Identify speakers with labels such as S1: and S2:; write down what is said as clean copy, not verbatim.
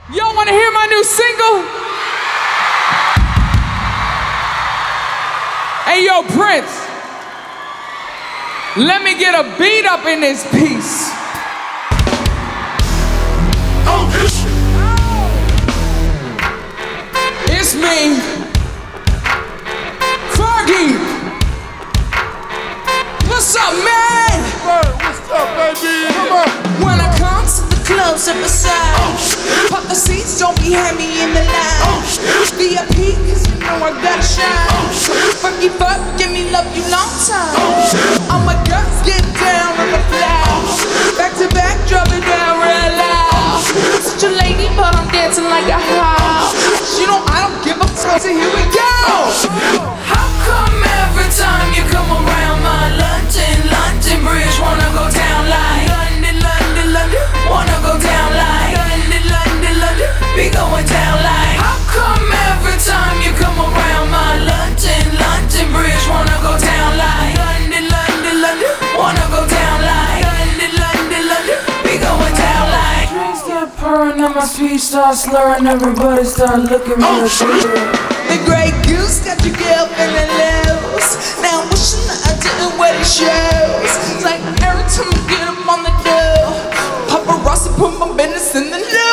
S1: Y'all wanna hear my new single? Hey yo, Prince, let me get a beat up in this piece.
S2: Oh, this shit.
S1: It's me, Fergie. What's up, man?
S2: What's up, baby? Come on.
S3: When I come to the club, step aside. Pop the seats, don't be heavy in the line. VIP, cause you know I gotta shine. Fergie fuck, give me love you long time. All my girls get down on the floor. Back to back, drop it down real loud. Such a lady, but I'm dancing like a house. You know I don't give a fuck, so here we go. How come every time you come around my London Bridge wanna go down like London, wanna go down like London, be going down like. How come every time you come around my London Bridge wanna go down like London, wanna go down like London, be going down like. Drinks get pouring and my speech starts slurring, everybody start looking at me like the Grey Goose got your girl feeling loose. Now wishing that I didn't wear these shoes. Like every time I get up on the door, paparazzi put my business in the news.